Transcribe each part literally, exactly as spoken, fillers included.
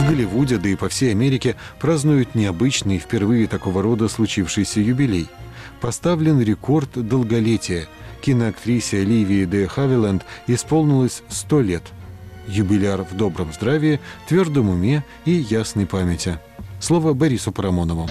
В Голливуде, да и по всей Америке празднуют необычный, впервые такого рода случившийся юбилей. Поставлен рекорд долголетия. Киноактрисе Оливии де Хавиленд исполнилось сто лет. Юбиляр в добром здравии, твердом уме и ясной памяти. Слово Борису Парамонову.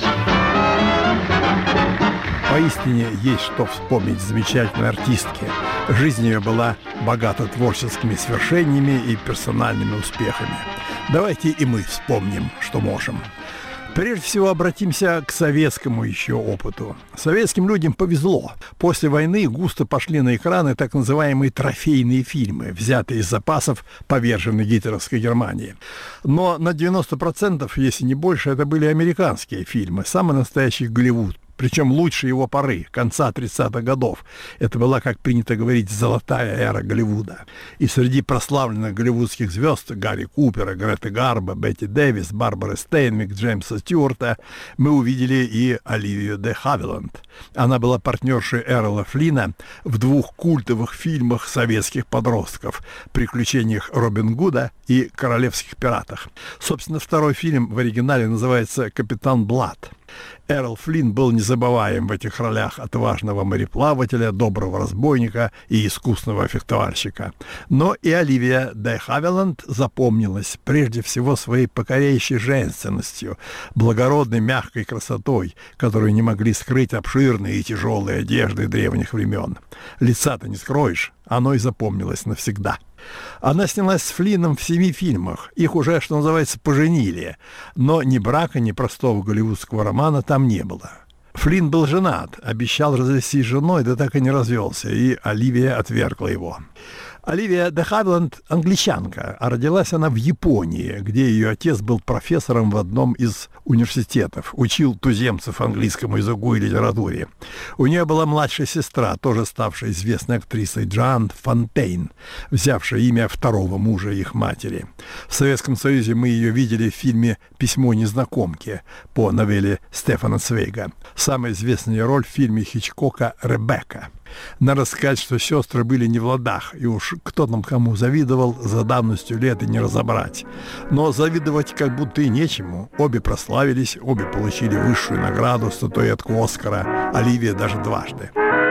Поистине есть что вспомнить замечательной артистке. Жизнь ее была богата творческими свершениями и персональными успехами. Давайте и мы вспомним, что можем. Прежде всего обратимся к советскому еще опыту. Советским людям повезло. После войны густо пошли на экраны так называемые трофейные фильмы, взятые из запасов поверженной гитлеровской Германии. Но на девяносто процентов, если не больше, это были американские фильмы, самый настоящий Голливуд. Причем лучшей его поры, конца тридцатых годов. Это была, как принято говорить, золотая эра Голливуда. И среди прославленных голливудских звезд Гарри Купера, Греты Гарбо, Бетти Дэвис, Барбары Стейнвик, Джеймса Стюарта мы увидели и Оливию де Хавиленд. Она была партнершей Эрла Флина в двух культовых фильмах советских подростков «Приключениях Робин Гуда» и «Королевских пиратах». Собственно, второй фильм в оригинале называется «Капитан Блад». Эрл Флинн был незабываем в этих ролях отважного мореплавателя, доброго разбойника и искусного фехтовальщика. Но и Оливия де Хавиленд запомнилась прежде всего своей покоряющей женственностью, благородной мягкой красотой, которую не могли скрыть обширные и тяжелые одежды древних времен. Лица-то не скроешь, оно и запомнилось навсегда. Она снялась с Флинном в семи фильмах. Их уже, что называется, поженили. Но ни брака, ни простого голливудского романа там не было. Флинн был женат, обещал развестись с женой, да так и не развелся, и Оливия отвергла его. Оливия де Хавиленд – англичанка, а родилась она в Японии, где ее отец был профессором в одном из университетов, учил туземцев английскому языку и литературе. У нее была младшая сестра, тоже ставшая известной актрисой, Джоан Фонтейн, взявшая имя второго мужа их матери. В Советском Союзе мы ее видели в фильме «Письмо незнакомки» по новелле Стефана Цвейга. Самая известная роль в фильме Хичкока «Ребекка». Надо сказать, что сестры были не в ладах, и уж кто там кому завидовал, за давностью лет и не разобрать. Но завидовать как будто и нечему. Обе прославились, обе получили высшую награду, статуэтку Оскара, Оливия даже дважды.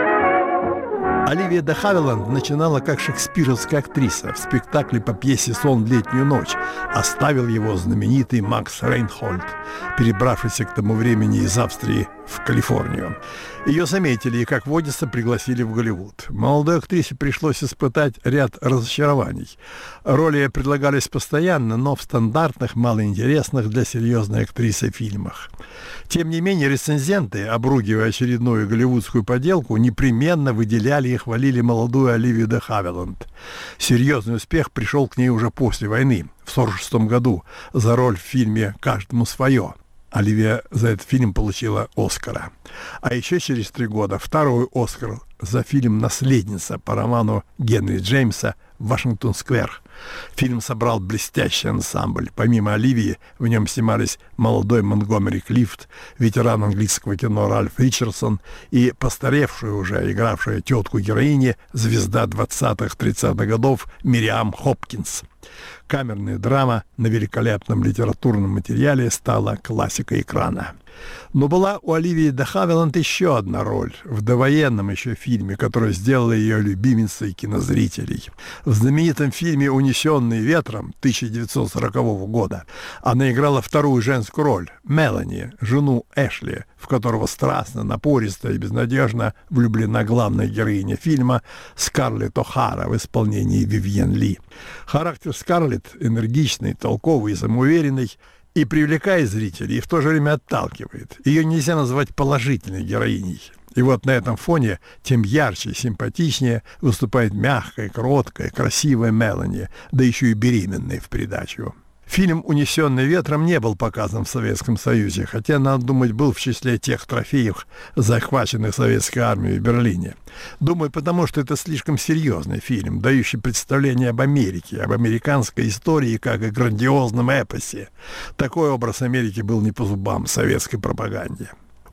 Оливия де Хавиленд начинала как шекспировская актриса в спектакле по пьесе «Сон в летнюю ночь». Оставил его знаменитый Макс Рейнхольд, перебравшийся к тому времени из Австрии в Калифорнию. Ее заметили и, как водится, пригласили в Голливуд. Молодой актрисе пришлось испытать ряд разочарований. Роли предлагались постоянно, но в стандартных, малоинтересных для серьезной актрисы фильмах. Тем не менее, рецензенты, обругивая очередную голливудскую поделку, непременно выделяли и хвалили молодую Оливию де Хавиленд. Серьезный успех пришел к ней уже после войны, в сорок шестом году, за роль в фильме «Каждому свое». Оливия за этот фильм получила Оскара. А еще через три года второй Оскар за фильм «Наследница» по роману Генри Джеймса «Вашингтон-сквер». Фильм собрал блестящий ансамбль. Помимо Оливии в нем снимались молодой Монтгомери Клифт, ветеран английского кино Ральф Ричардсон и постаревшая уже, игравшая тетку героини, звезда двадцатых-тридцатых годов Мириам Хопкинс. Камерная драма на великолепном литературном материале стала классикой экрана. Но была у Оливии де Хавиленд еще одна роль в довоенном еще фильме, который сделала ее любимицей кинозрителей. В знаменитом фильме «Унесенные ветром» тысяча девятьсот сорокового года она играла вторую женскую роль – Мелани, жену Эшли, в которого страстно, напористо и безнадежно влюблена главная героиня фильма Скарлетт О'Хара в исполнении Вивьен Ли. Характер Скарлетт энергичный, толковый и самоуверенный, и привлекает зрителей, и в то же время отталкивает. Ее нельзя назвать положительной героиней. И вот на этом фоне тем ярче и симпатичнее выступает мягкая, кроткая, красивая Мелани, да еще и беременная в придачу. Фильм «Унесенный ветром» не был показан в Советском Союзе, хотя, надо думать, был в числе тех трофеев, захваченных советской армией в Берлине. Думаю, потому что это слишком серьезный фильм, дающий представление об Америке, об американской истории, как о грандиозном эпосе. Такой образ Америки был не по зубам советской пропаганде.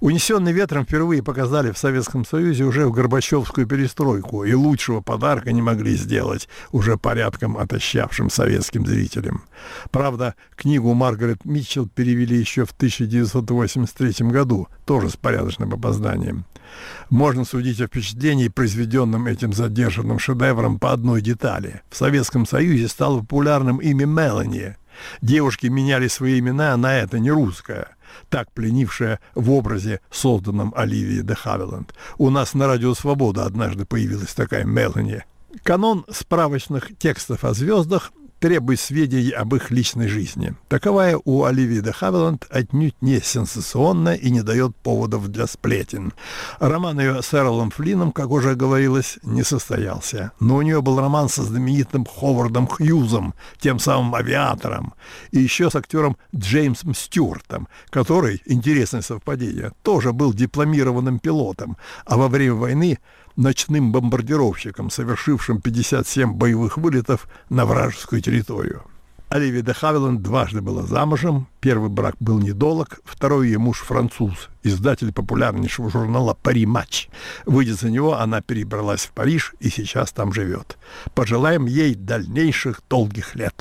«Унесенный ветром» впервые показали в Советском Союзе уже в Горбачевскую перестройку, и лучшего подарка не могли сделать уже порядком отощавшим советским зрителям. Правда, книгу Маргарет Митчелл перевели еще в тысяча девятьсот восемьдесят третьем году, тоже с порядочным опозданием. Можно судить о впечатлении, произведенном этим задержанным шедевром, по одной детали. В Советском Союзе стало популярным имя Мелани. Девушки меняли свои имена на это не русское, так пленившее в образе, созданном Оливией де Хавиленд. У нас на Радио Свобода однажды появилась такая Мелани. Канон справочных текстов о звездах требует сведений об их личной жизни. Таковая у Оливии де Хавиленд отнюдь не сенсационна и не дает поводов для сплетен. Роман ее с Эрлом Флинном, как уже говорилось, не состоялся. Но у нее был роман со знаменитым Ховардом Хьюзом, тем самым авиатором, и еще с актером Джеймсом Стюартом, который, интересное совпадение, тоже был дипломированным пилотом, а во время войны ночным бомбардировщиком, совершившим пятьдесят семь боевых вылетов на вражескую территорию. Оливия де Хавиленд дважды была замужем. Первый брак был недолг, второй ее муж француз, издатель популярнейшего журнала «Пари Матч». Выйдя за него, она перебралась в Париж и сейчас там живет. Пожелаем ей дальнейших долгих лет.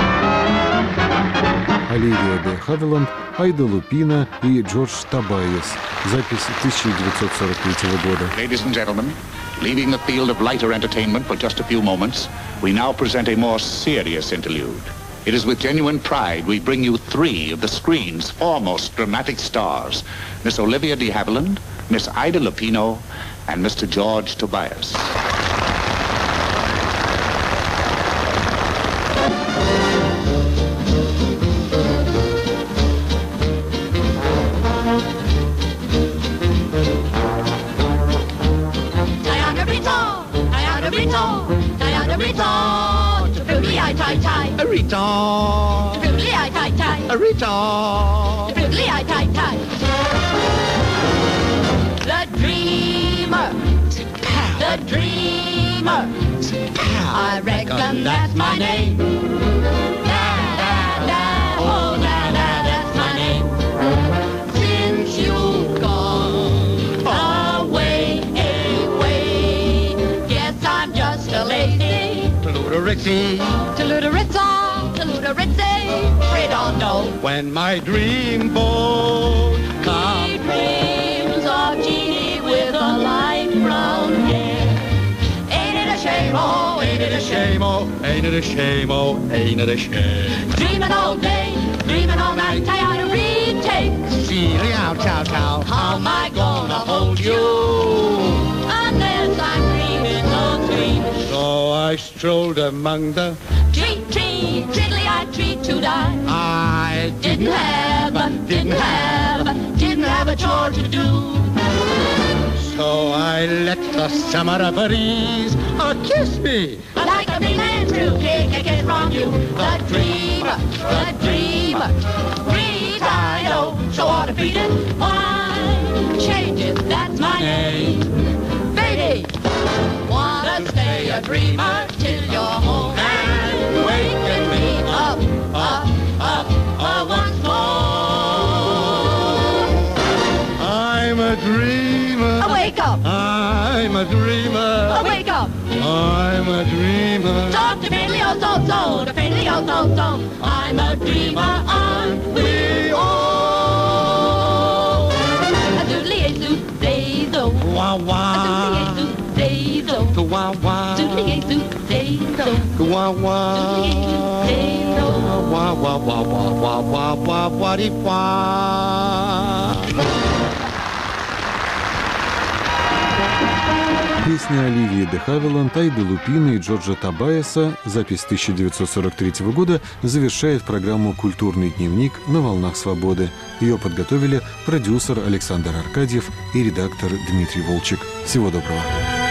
Оливия де Хавиленд, Айда Лупино и Джордж Табайес. Запись тысяча девятьсот сорок третьего года. Ladies and gentlemen, leaving the field of lighter entertainment for just a few moments, we now present a more serious interlude. It is with genuine pride we bring you three of the screen's foremost dramatic stars, Miss Olivia de Havilland, Miss Ida Lupino, and Mister George Tobias. The dreamer, the dreamer, I reckon that's my name. Da, da, da, oh, da, da, that's my name. Since you've gone away, away, guess I'm just a lady. Ritzy, Tuludaritza, Tuludaritzy, Redondo. when my dream boat He comes, dreams of Jeannie with a light brown hair. Ain't it a shame, oh, ain't it a shame? shame, oh, ain't it a shame, oh, ain't it a shame. Dreaming all day, dreaming all night, tired of retake. See, chow, chow, chow, How am I gonna hold you unless I'm dreaming a dream? so I strolled among the, Treat, treat, triddly, I treat to die. I Didn't have, didn't have, didn't have a chore to do. so I let the summer breeze uh, kiss me. Like a big man to take a kiss from you. The dreamer, the dreamer, retired, so ought to beat it. Why change it? That's my name. Baby, wanna stay a dreamer till you're home and waking me up, up, up, up once more. I'm a dreamer. Oh, wake up, I'm a dreamer. oh, wake up. I'm a dreamer. Talk to fiddly, oh, so, so, to fiddly, oh, so, so. I'm a dreamer, aren't we all? A doodly, a doot, day, do. Wah A doodly, a wah. doot, day, do. Wah wah. Doodly, a doot, day, do. Wah wah. Doodly, a doot, day, do. Wah wah wah wah wah wah wah wah dee wah. Песня Оливии де Хавиленд, Айды Лупино и Джорджа Табайеса, запись тысяча девятьсот сорок третьего года, завершает программу «Культурный дневник» на «Волнах свободы». Ее подготовили продюсер Александр Аркадьев и редактор Дмитрий Волчек. Всего доброго.